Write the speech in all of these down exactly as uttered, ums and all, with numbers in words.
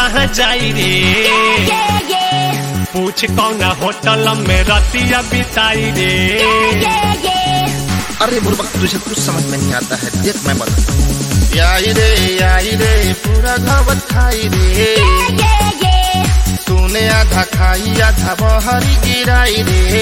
कहाँ जाई रे, पूछ कौना होटल में रतिया बिताई रे। अरे बुर्बक तुझे कुछ समझ में नहीं आता है, देख मैं बता। आई रे आई रे पूरा घावत खाई रे, तूने आधा खाई आधा बहरी गिराई रे।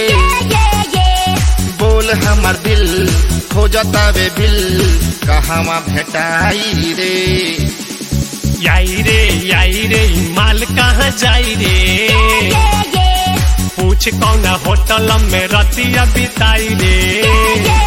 बोल हमार दिल खोजता वे बिल कहवा भेटाई रे। आई रे आई रे माल कहाँ जाई रे, पूछ कौना होटल में रतिया बिताई रे।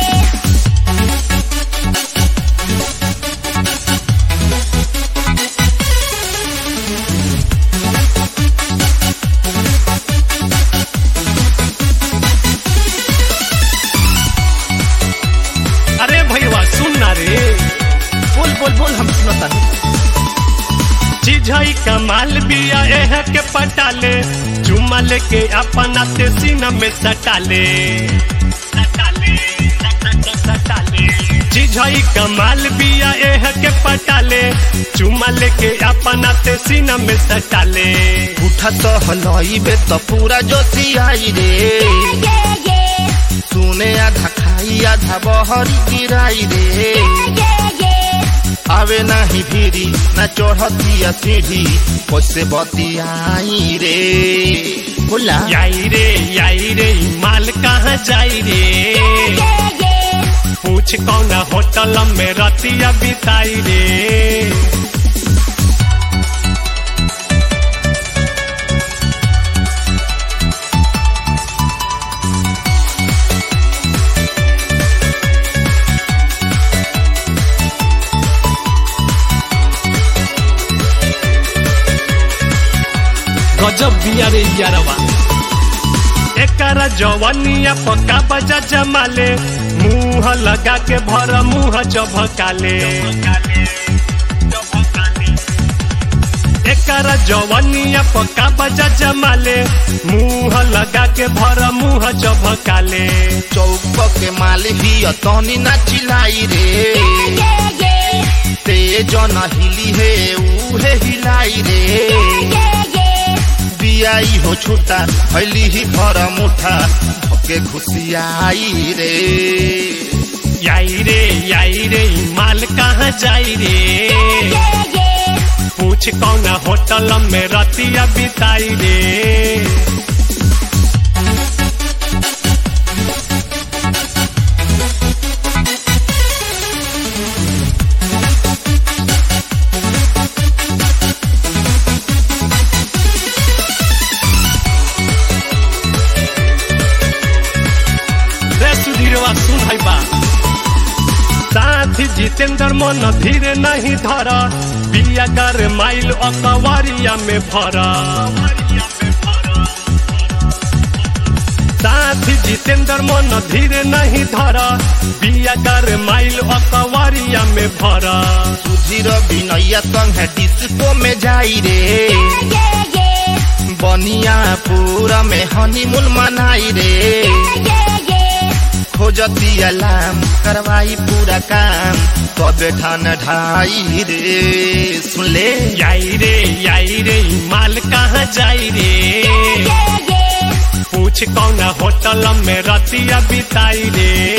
अरे भैया सुन ना रे, बोल बोल बोल हम सुनता नहीं। चिझई कमाल बिया एह के पटाले, चुमा लेके अपना ते सीना में सटाले सटाले सटाले। चिझई कमाल बिया एह के पटाले, चुमा लेके अपना ते सीना में सटाले। उठा तो हलई बे तो पूरा जोशी आई रे, तूने आधा खाई आधा बहरी गिराई रे। आवे नाही भीरी न चढ़तिया सीढ़ी, कैसे बतियाई रे। बोला आई रे आई रे माल कहाँ जाई रे, पूछ कौना होटल में रतिया बिताई रे। गजब बिया रे यारवा, एकरा जवानिया पक्का बजा जमाले, मुंह लगा के भर मुंह चभकाले। एकरा जवानिया पक्का बजा जमाले, मुंह लगा के भर मुंह चभकाले। चौक के माल ही तनी ना चिलाई रे, तेज न हिली है उहे हिलाई रे। बियाई हो छूटा फैली ही भर मुठा, धके घुसियाई रे। आई रे आई रे माल कहाँ जाई रे, पूछ कौना होटल में रतिया बिताई रे। सुन है बा साथी जितेंद्र मन धीरे नहीं धर, बिया कर माइल अकवरिया में भर। साथी जितेंद्र मन धीरे नहीं धर, बिया कर माइल अकवरिया में भर। सुधीर विनया संग डिस्को में जाई रे, बनिया पूरा में हनीमून मनाई रे। खोजती अलाम करवाई पूरा काम, कबे ठान ढाई रे। सुन ले आई रे आई रे माल कहाँ जाई रे, पूछ कौना होटल में रतिया बिताई रे।